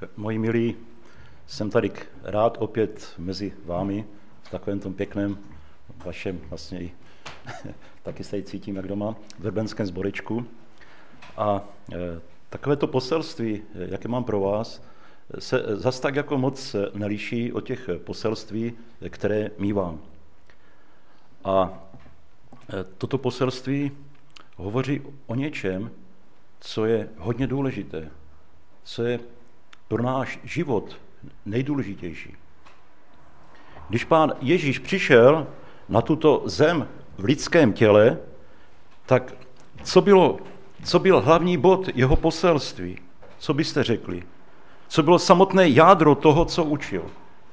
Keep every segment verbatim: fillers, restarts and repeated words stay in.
Moji milí, jsem tady rád opět mezi vámi v takovém tom pěkném vašem vlastně i taky se cítím jak doma, v vrbenském sborečku. A e, takovéto poselství, jaké mám pro vás, se zas tak jako moc neliší od těch poselství, které mívám. A e, toto poselství hovoří o něčem, co je hodně důležité, co je pro náš život nejdůležitější. Když Pán Ježíš přišel na tuto zem v lidském těle, tak co bylo, co byl hlavní bod jeho poselství? Co byste řekli? Co bylo samotné jádro toho, co učil?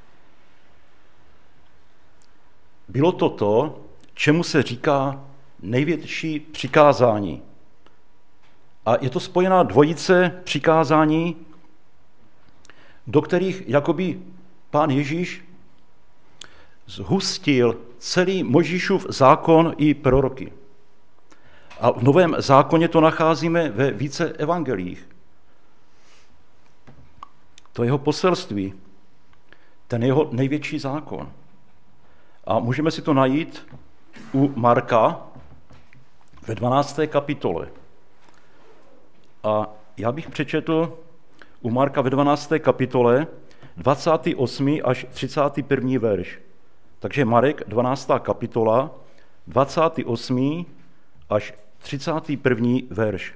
Bylo to to, čemu se říká největší přikázání. A je to spojená dvojice přikázání, do kterých jakoby Pán Ježíš zhustil celý Mojžíšův zákon i proroky. A v Novém zákoně to nacházíme ve více evangeliích. To jeho poselství, ten jeho největší zákon. A můžeme si to najít u Marka ve dvanácté kapitole. A já bych přečetl u Marka ve dvanácté kapitole dvacátý osmý až třicátý první verš. Takže Marek, dvanáctá kapitola, dvacátý osmý až třicátý první verš.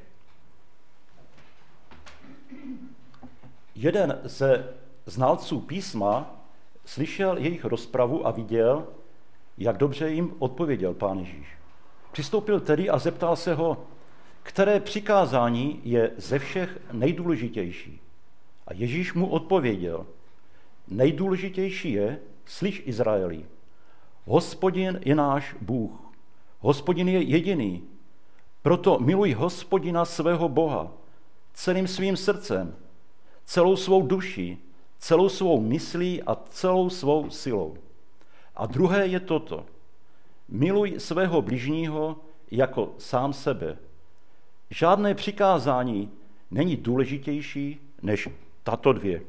Jeden ze znalců písma slyšel jejich rozpravu a viděl, jak dobře jim odpověděl Pán Ježíš. Přistoupil tedy a zeptal se ho, které přikázání je ze všech nejdůležitější. A Ježíš mu odpověděl, nejdůležitější je, slyš Izraeli, Hospodin je náš Bůh, Hospodin je jediný, proto miluj Hospodina svého Boha celým svým srdcem, celou svou duší, celou svou myslí a celou svou silou. A druhé je toto, miluj svého bližního jako sám sebe. Žádné přikázání není důležitější než tato dvě.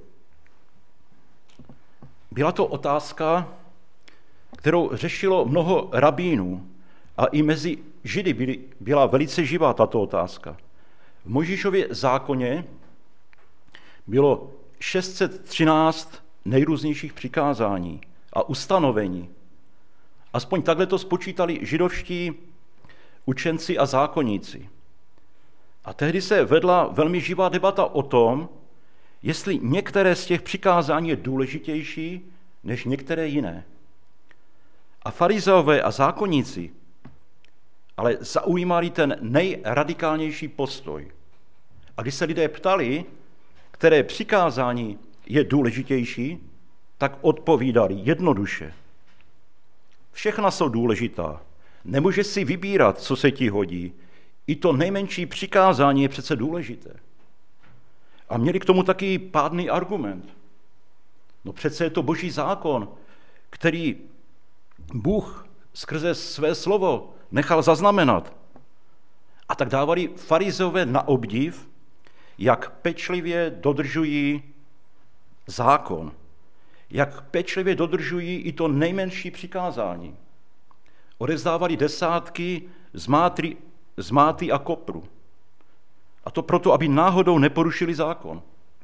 Byla to otázka, kterou řešilo mnoho rabínů a i mezi Židy byly, byla velice živá tato otázka. V Mojžíšově zákoně bylo šest set třináct nejrůznějších přikázání a ustanovení. Aspoň takhle to spočítali židovští učenci a zákonníci. A tehdy se vedla velmi živá debata o tom, jestli některé z těch přikázání je důležitější než některé jiné. A farizeové a zákonníci ale zaujímali ten nejradikálnější postoj. A když se lidé ptali, které přikázání je důležitější, tak odpovídali jednoduše. Všechna jsou důležitá. Nemůžeš si vybírat, co se ti hodí. I to nejmenší přikázání je přece důležité. A měli k tomu taky pádný argument. No přece je to Boží zákon, který Bůh skrze své slovo nechal zaznamenat. A tak dávali farizeové na obdiv, jak pečlivě dodržují zákon, jak pečlivě dodržují i to nejmenší přikázání. Odevzdávali desátky z mátry, z máty a kopru. A to proto, aby náhodou neporušili zákon.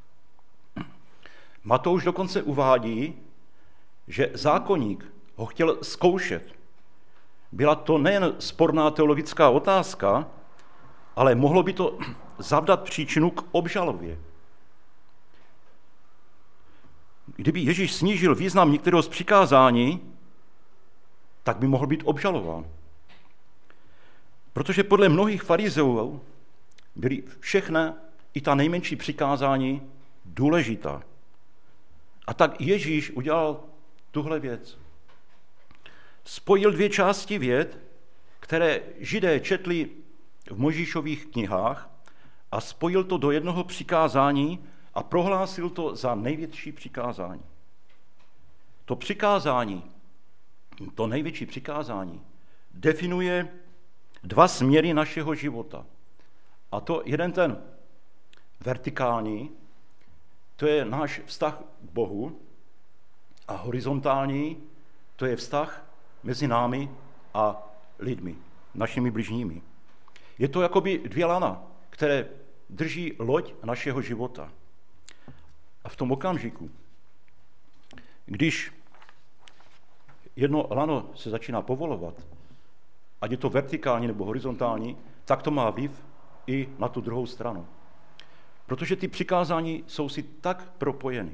Matouš dokonce uvádí, že zákonník ho chtěl zkoušet. Byla to nejen sporná teologická otázka, ale mohlo by to zavdat příčinu k obžalobě. Kdyby Ježíš snížil význam některého z přikázání, tak by mohl být obžalován. Protože podle mnohých farizeů byly všechna, i ta nejmenší přikázání, důležitá. A tak Ježíš udělal tuhle věc. Spojil dvě části věd, které Židé četli v Mojžíšových knihách, a spojil to do jednoho přikázání a prohlásil to za největší přikázání. To přikázání, to největší přikázání, definuje dva směry našeho života. A to jeden ten vertikální, to je náš vztah k Bohu a horizontální, to je vztah mezi námi a lidmi, našimi bližními. Je to jakoby dvě lana, které drží loď našeho života. A v tom okamžiku, když jedno lano se začíná povolovat, ať je to vertikální nebo horizontální, tak to má vliv i na tu druhou stranu. Protože ty přikázání jsou si tak propojeny.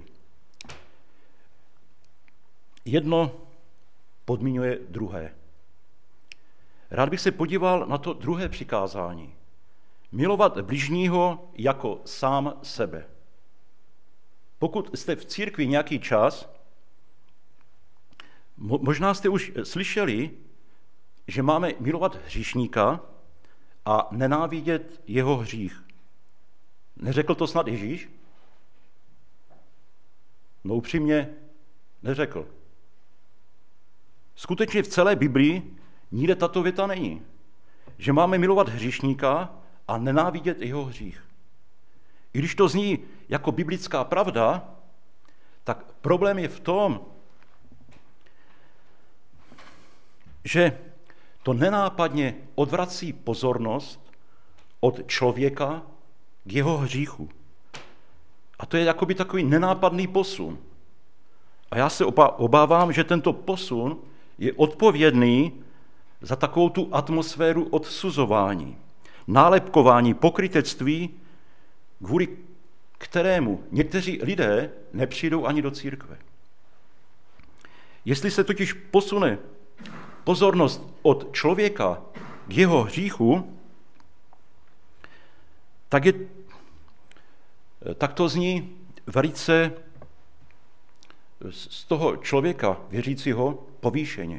Jedno podmiňuje druhé. Rád bych se podíval na to druhé přikázání. Milovat bližního jako sám sebe. Pokud jste v církvi nějaký čas, možná jste už slyšeli, že máme milovat hříšníka a nenávidět jeho hřích. Neřekl to snad Ježíš? No upřímně neřekl. Skutečně v celé Biblii nikde tato věta není. Že máme milovat hříšníka a nenávidět jeho hřích. I když to zní jako biblická pravda, tak problém je v tom, že to nenápadně odvrací pozornost od člověka k jeho hříchu. A to je jakoby takový nenápadný posun. A já se obávám, že tento posun je odpovědný za takovou tu atmosféru odsuzování, nálepkování, pokrytectví, kvůli kterému někteří lidé nepřijdou ani do církve. Jestli se totiž posune pozornost od člověka k jeho hříchu, tak, je, tak to zní velice z toho člověka věřícího povýšeně.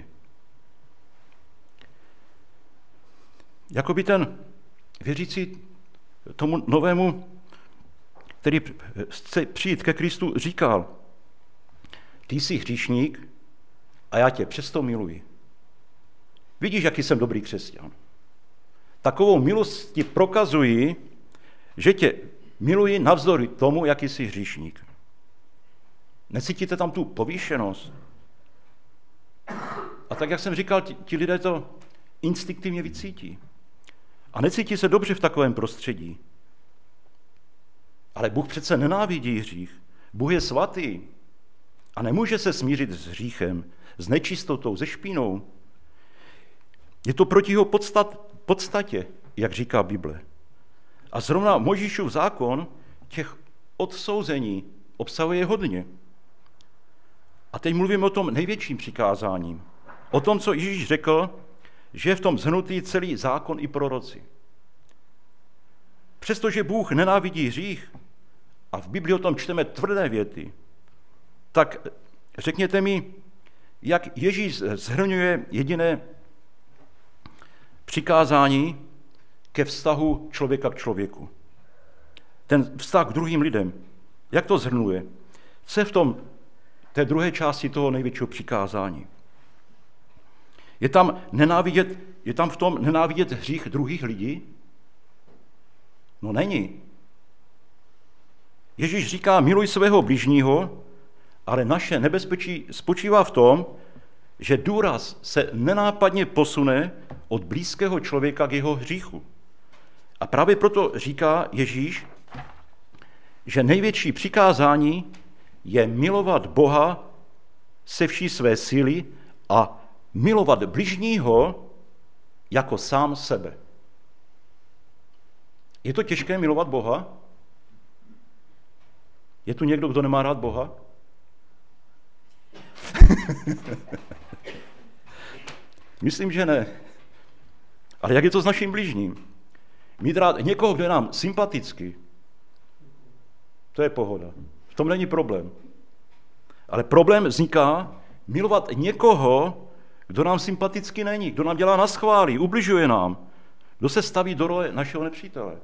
Jakoby ten věřící tomu novému, který chce přijít ke Kristu, říkal: ty jsi hříšník a já tě přesto miluji. Vidíš, jaký jsem dobrý křesťan. Takovou milost ti prokazuji, že tě miluji navzdory tomu, jaký jsi hříšník. Necítíte tam tu povýšenost? A tak, jak jsem říkal, ti, ti lidé to instinktivně vycítí. A necítí se dobře v takovém prostředí. Ale Bůh přece nenávidí hřích. Bůh je svatý a nemůže se smířit s hříchem, s nečistotou, se špínou. Je to proti jeho podstat, podstatě, jak říká Bible. A zrovna Mojžíšův zákon těch odsouzení obsahuje hodně. A teď mluvím o tom největším přikázáním. O tom, co Ježíš řekl, že je v tom shrnutý celý zákon i proroci. Přestože Bůh nenávidí hřích, a v Biblii o tom čteme tvrdé věty, tak řekněte mi, jak Ježíš shrnuje jediné přikázání ke vztahu člověka k člověku. Ten vztah k druhým lidem. Jak to shrnuje? Co je v tom té druhé části toho největšího přikázání? Je tam, nenávidět, je tam v tom nenávidět hřích druhých lidí? No není. Ježíš říká, miluj svého bližního, ale naše nebezpečí spočívá v tom, že důraz se nenápadně posune od blízkého člověka k jeho hříchu. A právě proto říká Ježíš, že největší přikázání je milovat Boha se vší své síly a milovat bližního jako sám sebe. Je to těžké milovat Boha? Je tu někdo, kdo nemá rád Boha? Myslím, že ne. Ale jak je to s naším bližním? Mít rád někoho, kdo je nám sympatický, to je pohoda. V tom není problém. Ale problém vzniká milovat někoho, kdo nám sympatický není, kdo nám dělá naschvály, ubližuje nám, kdo se staví do role našeho nepřítele.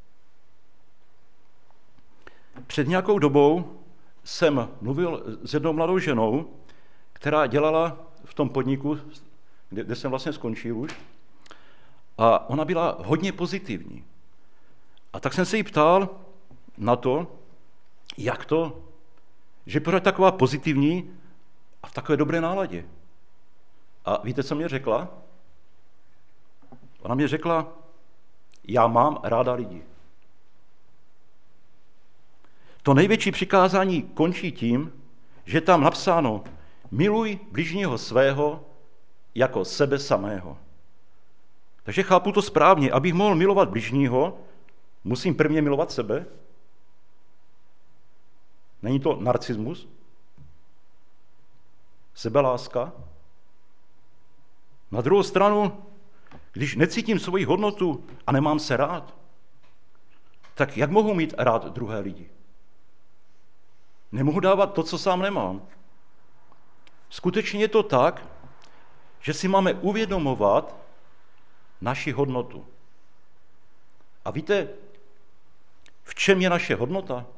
Před nějakou dobou jsem mluvil s jednou mladou ženou, která dělala v tom podniku, kde, kde jsem vlastně skončil už, a ona byla hodně pozitivní. A tak jsem se jí ptal na to, Jak to? Že pořád taková pozitivní a v takové dobré náladě. A víte, co mě řekla? Ona mě řekla, já mám ráda lidi. To největší přikázání končí tím, že tam napsáno, miluj bližního svého jako sebe samého. Takže chápu to správně, abych mohl milovat bližního, musím prvně milovat sebe. Není to narcismus? Sebeláska? Na druhou stranu, když necítím svoji hodnotu a nemám se rád, tak jak mohu mít rád druhé lidi? Nemohu dávat to, co sám nemám. Skutečně je to tak, že si máme uvědomovat naši hodnotu. A víte, v čem je naše hodnota?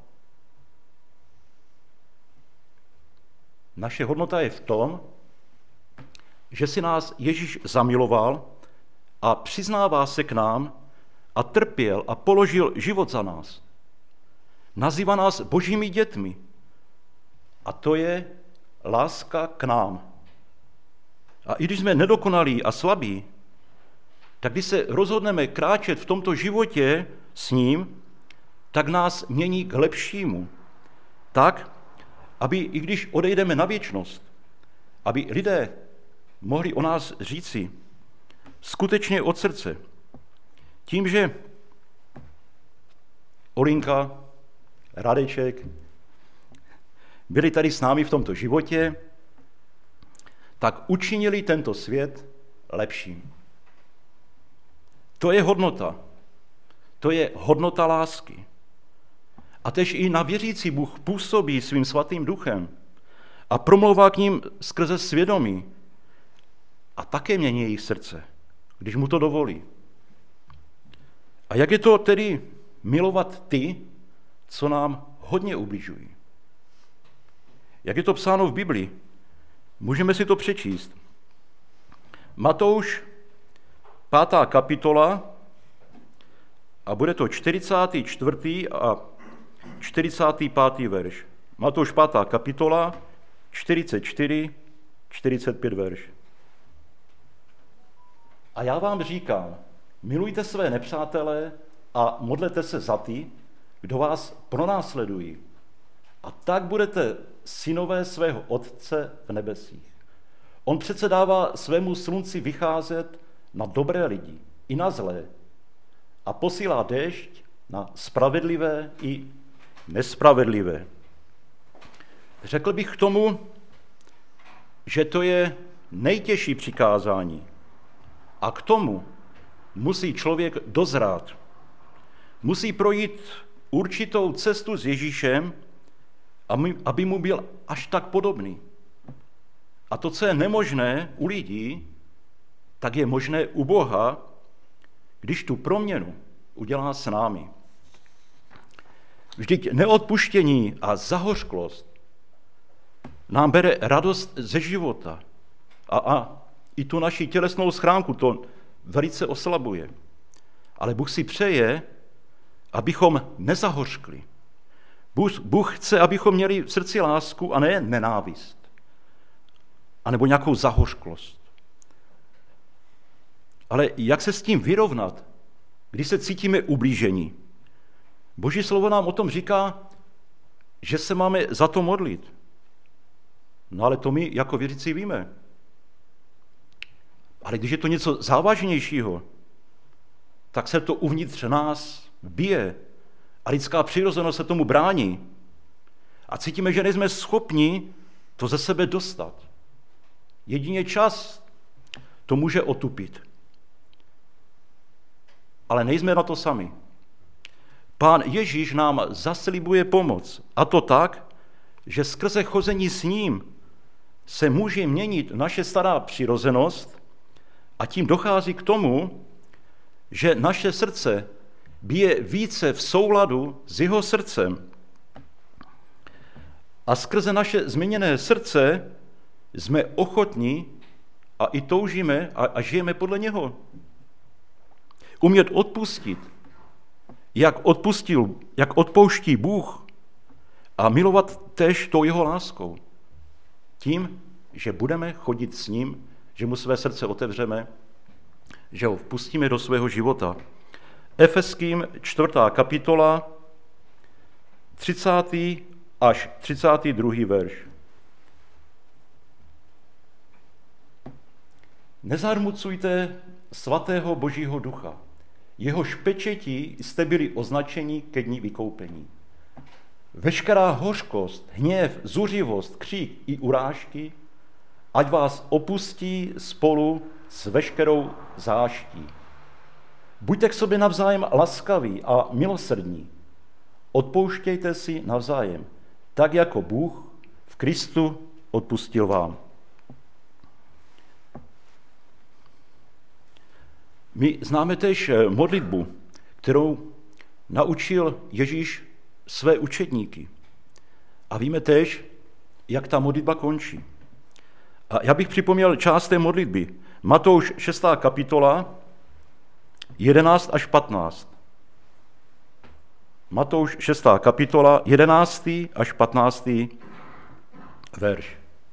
Naše hodnota je v tom, že si nás Ježíš zamiloval a přiznává se k nám a trpěl a položil život za nás. Nazývá nás božími dětmi. A to je láska k nám. A i když jsme nedokonalí a slabí, tak když se rozhodneme kráčet v tomto životě s ním, tak nás mění k lepšímu. Tak, aby i když odejdeme na věčnost, aby lidé mohli o nás říci skutečně od srdce. Tím, že Olinka, Radeček byli tady s námi v tomto životě, tak učinili tento svět lepším. To je hodnota. To je hodnota lásky. A tež i na věřící Bůh působí svým svatým duchem a promlouvá k ním skrze svědomí a také mění jejich srdce, když mu to dovolí. A jak je to tedy milovat ty, co nám hodně ubližují? Jak je to psáno v Biblii? Můžeme si to přečíst. Matouš, pátá kapitola, a bude to čtyřicátý čtvrtý a čtyřicátý pátý verš. Matouš, pátá kapitola, čtyřicet čtyři, čtyřicet pět verš. A já vám říkám, milujte své nepřátele a modlete se za ty, kdo vás pronásledují. A tak budete synové svého Otce v nebesích. On přece dává svému slunci vycházet na dobré lidi i na zlé a posílá déšť na spravedlivé i nespravedlivé. Řekl bych k tomu, že to je nejtěžší přikázání a k tomu musí člověk dozrát. Musí projít určitou cestu s Ježíšem, aby mu byl až tak podobný. A to, co je nemožné u lidí, tak je možné u Boha, když tu proměnu udělá s námi. Vždyť neodpuštění a zahořklost nám bere radost ze života a, a i tu naši tělesnou schránku to velice oslabuje. Ale Bůh si přeje, abychom nezahořkli. Bůh, Bůh chce, abychom měli v srdci lásku a ne nenávist. A nebo nějakou zahořklost. Ale jak se s tím vyrovnat, když se cítíme ublížení? Boží slovo nám o tom říká, že se máme za to modlit. No ale to my jako věřící víme. Ale když je to něco závažnějšího, tak se to uvnitř nás bije a lidská přirozenost se tomu brání. A cítíme, že nejsme schopni to ze sebe dostat. Jedině čas to může otupit. Ale nejsme na to sami. Pán Ježíš nám zaslibuje pomoc. A to tak, že skrze chození s ním se může měnit naše stará přirozenost a tím dochází k tomu, že naše srdce bije více v souladu s jeho srdcem. A skrze naše změněné srdce jsme ochotní a i toužíme a, a žijeme podle něho. Umět odpustit, jak odpustil, jak odpouští Bůh a milovat též tou jeho láskou. Tím, že budeme chodit s ním, že mu své srdce otevřeme, že ho vpustíme do svého života. Efeským čtvrtá kapitola, třicátý až třicátý druhý verš. Nezarmucujte svatého Božího ducha. Jehož pečetí jste byli označeni ke dni vykoupení. Veškerá hořkost, hněv, zuřivost, křik i urážky, ať vás opustí spolu s veškerou záští. Buďte k sobě navzájem laskaví a milosrdní. Odpouštějte si navzájem, tak jako Bůh v Kristu odpustil vám. My známe též modlitbu, kterou naučil Ježíš své učedníky. A víme též, jak ta modlitba končí. A já bych připomněl část té modlitby. Matouš šestá kapitola, jedenáct až patnáct. Matouš šestá kapitola, jedenáctý až patnáctý verš.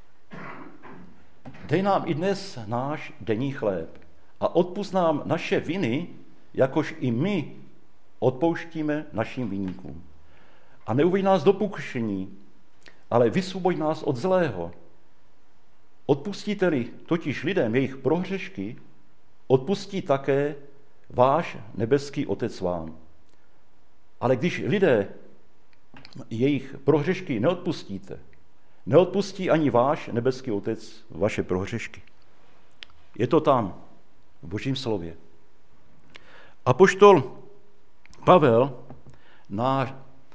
Dej nám i dnes náš denní chléb a odpusť nám naše viny, jakož i my odpouštíme našim viníkům. A neuveď nás do pokušení, ale vysvoboď nás od zlého. Odpustíte-li totiž lidem jejich prohřešky, odpustí také váš nebeský Otec vám. Ale když lidé jejich prohřešky neodpustíte, neodpustí ani váš nebeský Otec vaše prohřešky. Je to tam, v Božím slově. Apoštol Pavel nás,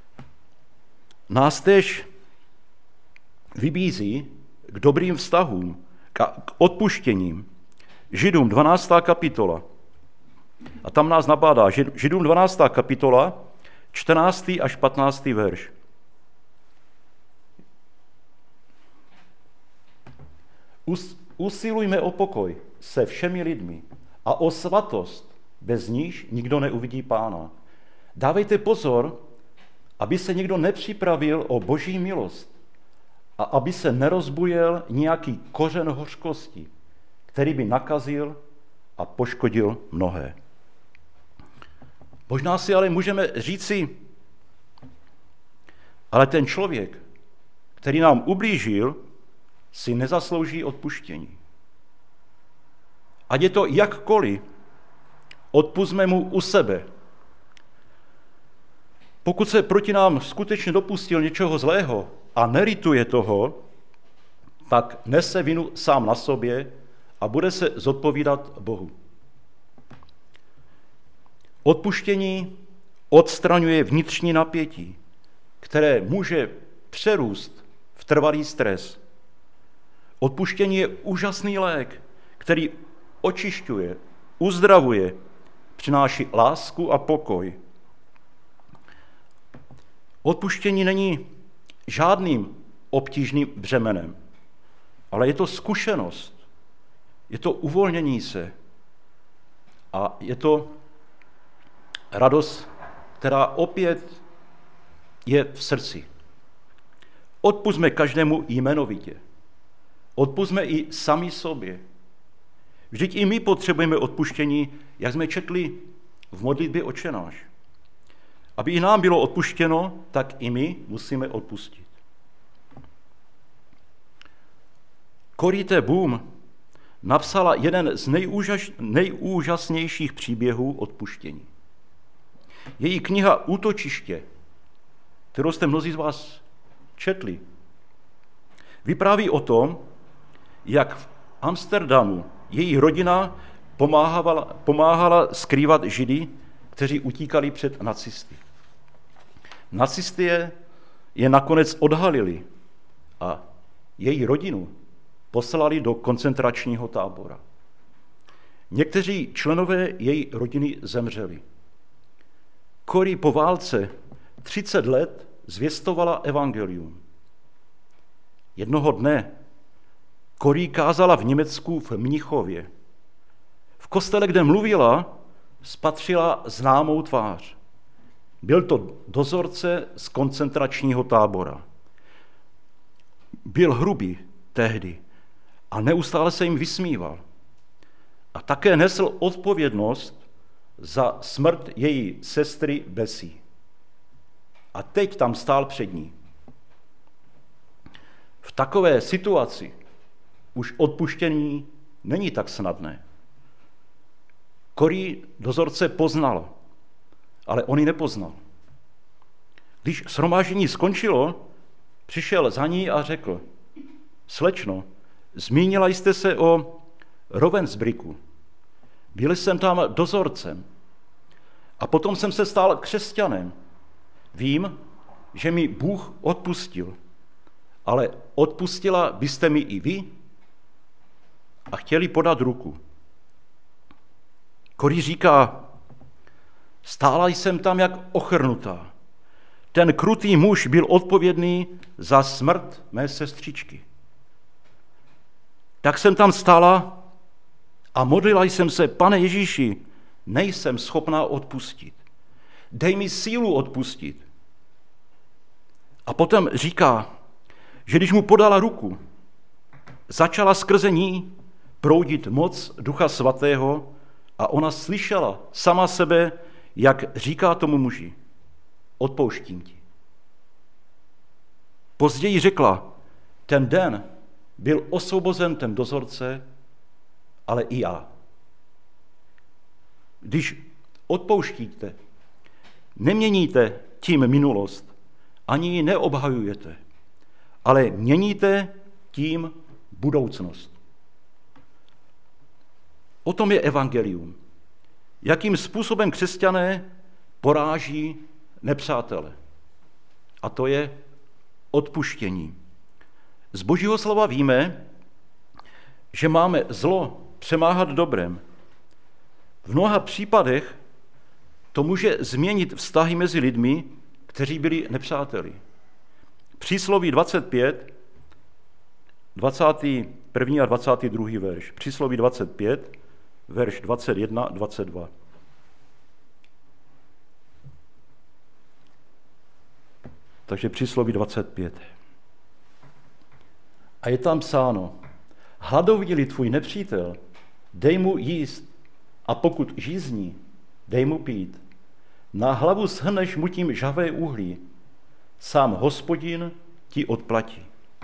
nás též vybízí k dobrým vztahům, k odpuštěním. Židům dvanáctá kapitola. A tam nás nabádá Židům dvanáctá kapitola, čtrnáctý až patnáctý verš. Us, usilujme o pokoj se všemi lidmi a o svatost, bez níž nikdo neuvidí Pána. Dávejte pozor, aby se někdo nepřipravil o Boží milost a aby se nerozbujel nějaký kořen hořkosti, který by nakazil a poškodil mnohé. Možná si ale můžeme říci, ale ten člověk, který nám ublížil, si nezaslouží odpuštění. Ať je to jakkoliv, odpusťme mu u sebe. Pokud se proti nám skutečně dopustil něčeho zlého a nelituje toho, tak nese vinu sám na sobě a bude se zodpovídat Bohu. Odpuštění odstraňuje vnitřní napětí, které může přerůst v trvalý stres. Odpuštění je úžasný lék, který očišťuje, uzdravuje, přináší lásku a pokoj. Odpuštění není žádným obtížným břemenem, ale je to zkušenost, je to uvolnění se a je to radost, která opět je v srdci. Odpusťme každému jmenovitě. Odpusťme i sami sobě. Vždyť i my potřebujeme odpuštění, jak jsme četli v modlitbě Otče náš. Aby i nám bylo odpuštěno, tak i my musíme odpustit. Corrie ten Boom napsala jeden z nejúžas, nejúžasnějších příběhů odpuštění. Její kniha Útočiště, kterou jste mnozí z vás četli, vypráví o tom, jak v Amsterdamu její rodina pomáhala, pomáhala skrývat Židy, kteří utíkali před nacisty. Nacisty je, je nakonec odhalili a její rodinu poslali do koncentračního tábora. Někteří členové její rodiny zemřeli. Corrie po válce třicet let zvěstovala evangelium. Jednoho dne Corrie kázala v Německu v Mnichově. V kostele, kde mluvila, spatřila známou tvář. Byl to dozorce z koncentračního tábora. Byl hrubý tehdy a neustále se jim vysmíval. A také nesl odpovědnost za smrt její sestry Bessie. A teď tam stál před ní. V takové situaci už odpuštění není tak snadné. Corrie dozorce poznal, ale on ji nepoznal. Když shromáždění skončilo, přišel za ní a řekl: slečno, zmínila jste se o Ravensbrücku. Byl jsem tam dozorcem a potom jsem se stal křesťanem. Vím, že mi Bůh odpustil, ale odpustila byste mi i vy? A chtěli podat ruku. Corrie říká: stála jsem tam jak ochrnutá. Ten krutý muž byl odpovědný za smrt mé sestřičky. Tak jsem tam stála a modlila jsem se: Pane Ježíši, nejsem schopná odpustit. Dej mi sílu odpustit. A potom říká, že když mu podala ruku, začala skrze ní proudit moc Ducha Svatého a ona slyšela sama sebe, jak říká tomu muži: odpouštím ti. Později řekla: ten den byl osvobozen ten dozorce, ale i já. Když odpouštíte, neměníte tím minulost, ani ji neobhajujete, ale měníte tím budoucnost. O tom je evangelium. Jakým způsobem křesťané poráží nepřátele. A to je odpuštění. Z Božího slova víme, že máme zlo přemáhat dobrem. V mnoha případech to může změnit vztahy mezi lidmi, kteří byli nepřáteli. Přísloví dvacet pět, dvacátý první a dvacátý druhý verš. Přísloví dvacet pět, verš dvacet jedna a dvacet dva. Takže přísloví dvacet pět. A je tam psáno: hladoví-li tvůj nepřítel, dej mu jíst, a pokud žízní, dej mu pít. Na hlavu shrneš mu tím žhavé uhlí, sám Hospodin ti odplatí.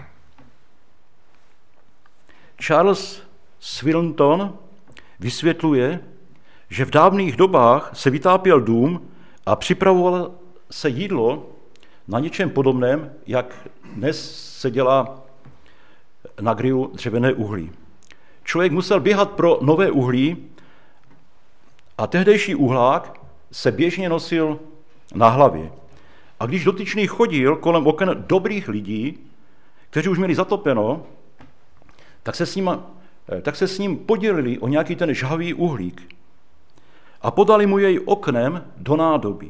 Charles Swinton vysvětluje, že v dávných dobách se vytápěl dům a připravoval se jídlo na něčem podobném, jak dnes se dělá na grilu dřevěné uhlí. Člověk musel běhat pro nové uhlí a tehdejší uhlák se běžně nosil na hlavě. A když dotyčný chodil kolem oken dobrých lidí, kteří už měli zatopeno, tak se s ním, tak se s ním podělili o nějaký ten žhavý uhlík a podali mu jej oknem do nádoby.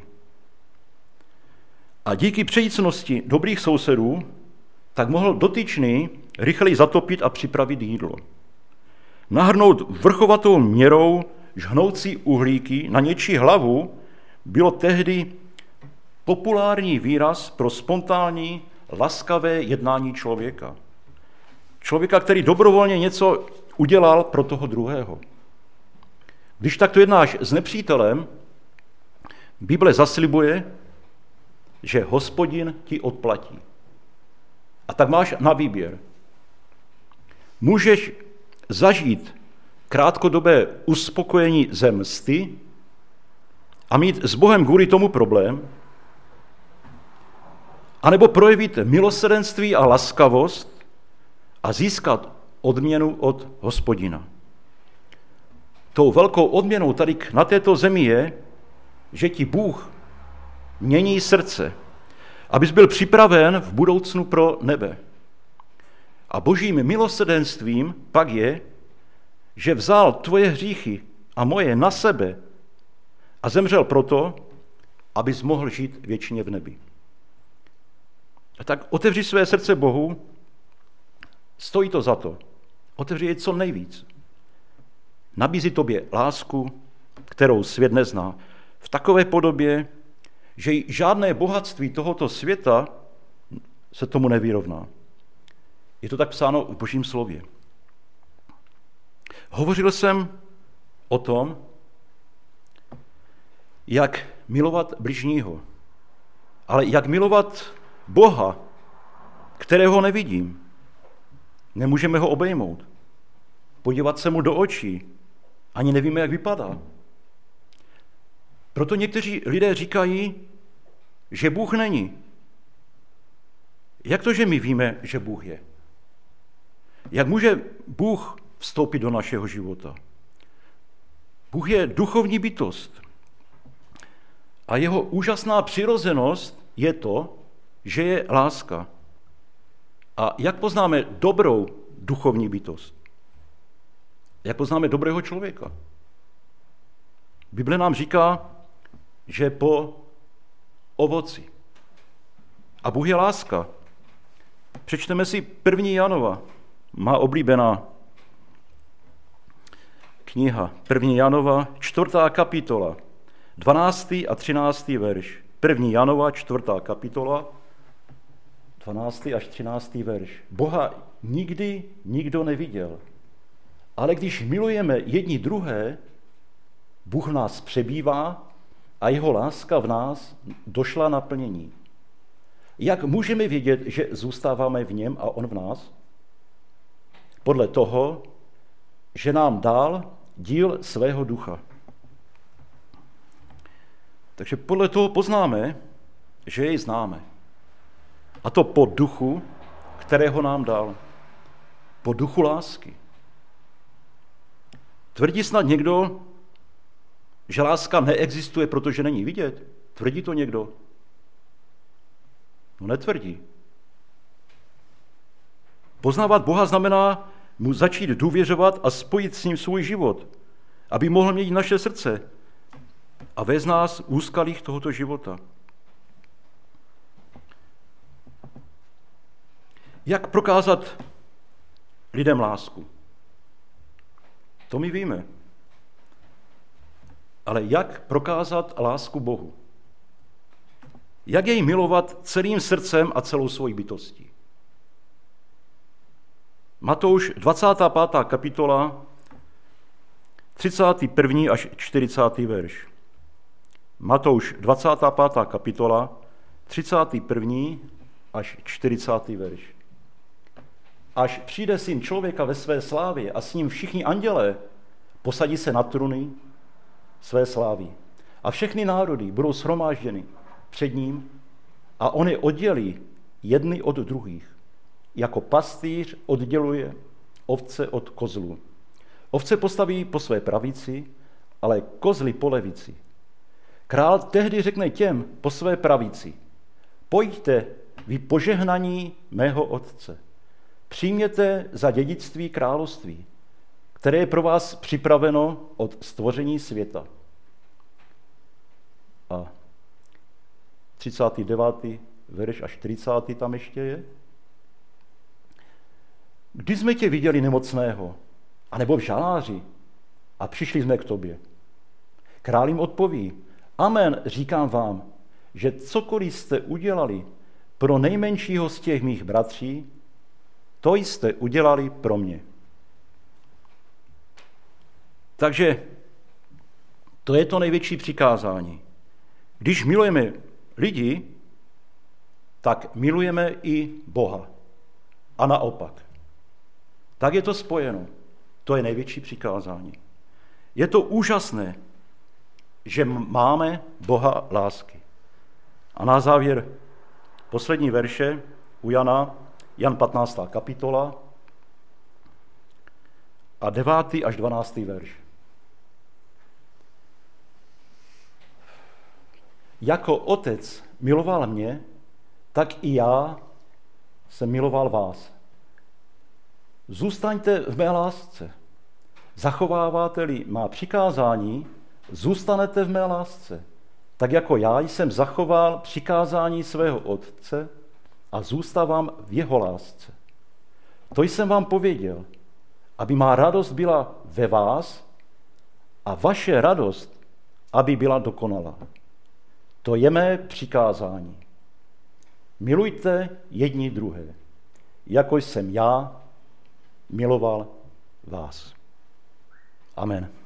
A díky přejícnosti dobrých sousedů tak mohl dotyčný rychleji zatopit a připravit jídlo. Nahrnout vrchovatou měrou žhnoucí uhlíky na něčí hlavu bylo tehdy populární výraz pro spontánní, laskavé jednání člověka. Člověka, který dobrovolně něco udělal pro toho druhého. Když takto jednáš s nepřítelem, Bible zaslibuje, že Hospodin ti odplatí. A tak máš na výběr. Můžeš zažít krátkodobé uspokojení ze msty a mít s Bohem kvůli tomu problém, anebo projevit milosrdenství a laskavost a získat odměnu od Hospodina. Tou velkou odměnou tady na této zemi je, že ti Bůh mění srdce, abys byl připraven v budoucnu pro nebe. A Božím milosrdenstvím pak je, že vzal tvoje hříchy a moje na sebe a zemřel proto, abys mohl žít věčně v nebi. A tak otevři své srdce Bohu, stojí to za to. Otevři je co nejvíc. Nabízí tobě lásku, kterou svět nezná, v takové podobě, že žádné bohatství tohoto světa se tomu nevyrovná. Je to tak psáno v Božím slově. Hovořil jsem o tom, jak milovat bližního, ale jak milovat Boha, kterého nevidím. Nemůžeme ho obejmout, podívat se mu do očí, ani nevíme, jak vypadá. Proto někteří lidé říkají, že Bůh není. Jak to, že my víme, že Bůh je? Jak může Bůh vstoupit do našeho života? Bůh je duchovní bytost. A jeho úžasná přirozenost je to, že je láska. A jak poznáme dobrou duchovní bytost? Jak poznáme dobrého člověka? Bible nám říká, že po ovoci. A Bůh je láska. Přečteme si první Janova, má oblíbená kniha. první Janova, čtvrtá kapitola, dvanáctý a třináctý verš. první Janova, čtvrtá kapitola, dvanáctý až třináctý verš. Boha nikdy nikdo neviděl, ale když milujeme jedni druhé, Bůh v nás přebývá a jeho láska v nás došla naplnění. Jak můžeme vědět, že zůstáváme v něm a on v nás? Podle toho, že nám dal díl svého ducha. Takže podle toho poznáme, že jej známe. A to po duchu, kterého nám dal. Po duchu lásky. Tvrdí snad někdo, že láska neexistuje, protože není vidět? Tvrdí to někdo? No netvrdí. Poznávat Boha znamená mu začít důvěřovat a spojit s ním svůj život, aby mohl měnit naše srdce a vést nás úskalích tohoto života. Jak prokázat lidem lásku? To my víme. Ale jak prokázat lásku Bohu? Jak jej milovat celým srdcem a celou svojí bytostí? Matouš dvacátá pátá kapitola, třicátý první až čtyřicátý verš. Matouš dvacátá pátá kapitola, třicátý první až čtyřicátý verš. Až přijde Syn člověka ve své slávě a s ním všichni andělé, posadí se na trůny své slávy. A všechny národy budou shromážděny před ním a on je oddělí jedny od druhých. Jako pastýř odděluje ovce od kozlů. Ovce postaví po své pravici, ale kozly po levici. Král tehdy řekne těm po své pravici: pojďte, vy požehnaní mého otce. Přijměte za dědictví království, které je pro vás připraveno od stvoření světa. A třicátý devátý verš až čtyřicátý tam ještě je. Kdy jsme tě viděli nemocného, anebo v žaláři, a přišli jsme k tobě? Král jim odpoví: amen, říkám vám, že cokoliv jste udělali pro nejmenšího z těch mých bratří, to jste udělali pro mě. Takže to je to největší přikázání. Když milujeme lidi, tak milujeme i Boha. A naopak. Tak je to spojeno. To je největší přikázání. Je to úžasné, že máme Boha lásky. A na závěr poslední verše u Jana, Jan patnáctá kapitola a devátý až dvanáctý verš. Jako otec miloval mě, tak i já jsem miloval vás. Zůstaňte v mé lásce. Zachováváte-li má přikázání, zůstanete v mé lásce. Tak jako já jsem zachoval přikázání svého otce a zůstávám v jeho lásce. To jsem vám pověděl, aby má radost byla ve vás a vaše radost, aby byla dokonalá. To je mé přikázání. Milujte jedni druhé, jako jsem já miloval vás. Amen.